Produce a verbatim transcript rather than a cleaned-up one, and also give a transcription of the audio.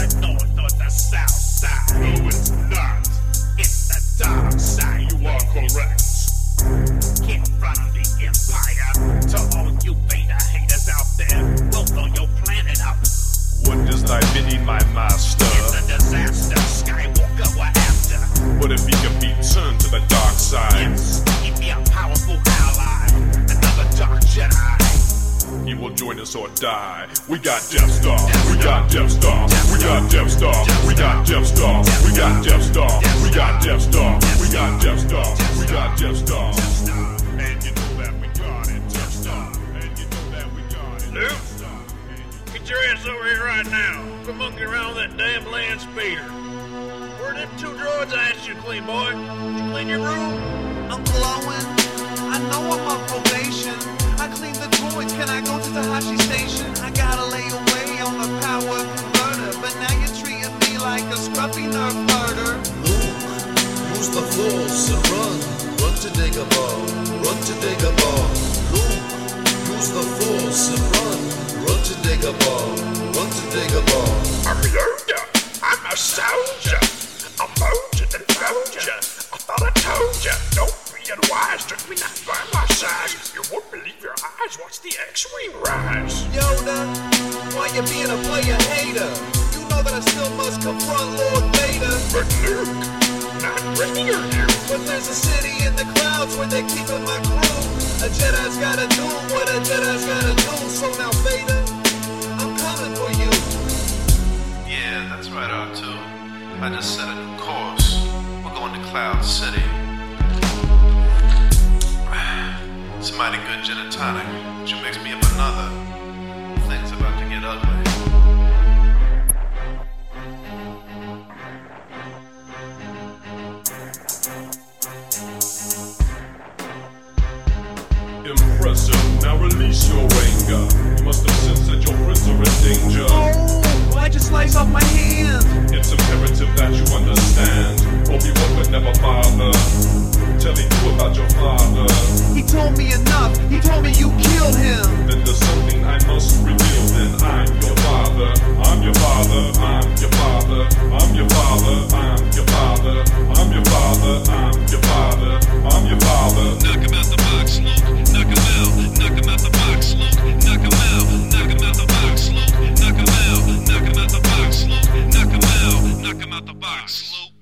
the north or the south side. No, it's not. It's the dark side. You are correct. Can't run the empire. To all you beta haters out there, we'll blow your planet up. What does thy bidding, my master? It's a disaster. Skywalker we're after. What if he can be turned to the dark side? Yes, he'd be a powerful ally. Another dark Jedi. He will join us or die. We got Death Star. We got Death Star. We got Death Star. We got Death Star. We got Death Star. We got Death Star. We got Death Star. We got Death Star. And you know that we got it. Death Star. And you know that we got it. Luke, get your ass over here right now. Quit monkeying around with that damn land speeder. Where are them two droids I asked you to clean, boy? Did you clean your room? I'm glowing. I know I'm on probation. I clean the droids. Can I go to Tahashi Station? I gotta lay away on the power converter. But now you're treating me like a scruffy nerf herder. Luke, use the force and run. Run to Dagobah. Run to Dagobah. Luke, use the force and run. Run to Dagobah. Run to Dagobah. I'm Yoda. I'm a soldier. I'm molded and found ya. I thought I told ya. Don't be unwise. Took me not by my side. You won't believe your eyes. Watch the X-Wing rise. Yoda, why you being a player hater? You know that I still must confront Lord Vader. But Luke, not ready are you? But there's a city in the clouds where they're keeping my crew. A Jedi's gotta do what a Jedi's gotta do. So now Vader, I'm coming for you. Yeah, that's right, R two. I just set a new course. We're going to Cloud City. It's a mighty good gin and tonic, but you mix me up another. Things about to get ugly. Impressive. Now release your anger. You must have sensed that your friends are in danger. Oh, why'd you slice off my hand? It's imperative that you understand. Obi-Wan would never bother telling you about your father. He told me enough. He told me you killed him. Then there's something I must reveal. Then I'm your father. I'm your father. I'm your father. I'm your father. I'm your father. I'm your father. I'm your father. I'm your father. Knock him out the box, Luke. Knock him out. Knock him out the box, Luke. Knock him out. Knock him out the box, Luke. Knock him out. Knock him out the box, Luke. Knock him out. Knock him out the box, Luke.